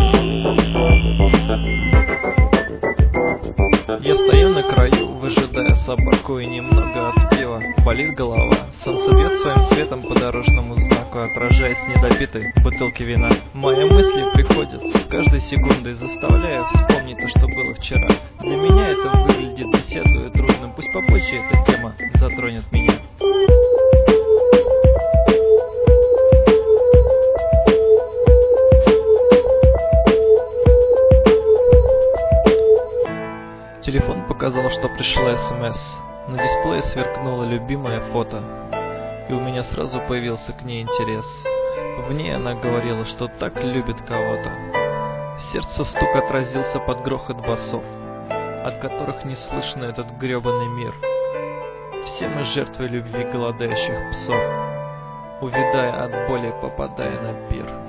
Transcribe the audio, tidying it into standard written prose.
Я стою на краю, выжидая собаку и немного от пива. Болит голова, солнце бьет своим светом по дорожному знаку, отражаясь в недопитой бутылке вина. Мои мысли приходят с каждой секундой, заставляя вспомнить то, что было вчера. Для меня это выглядит беседой трудно, пусть попозже эта тема затронет меня. Телефон показал, что пришла СМС. На дисплее сверкнуло любимое фото, и у меня сразу появился к ней интерес. В ней она говорила, что так любит кого-то. Сердце стук отразился под грохот басов, от которых не слышно этот грёбаный мир. Все мы жертвы любви голодающих псов, увядая от боли, попадая на пир.